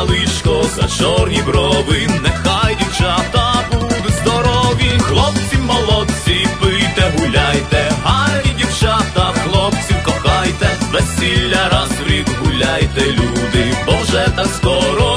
личко, за чорні брови, нехай дівчата будуть здорові. Хлопці молодці, пийте, гуляйте, гарні дівчата, хлопців кохайте, весілля раз в рік гуляйте, люди, бо вже так скоро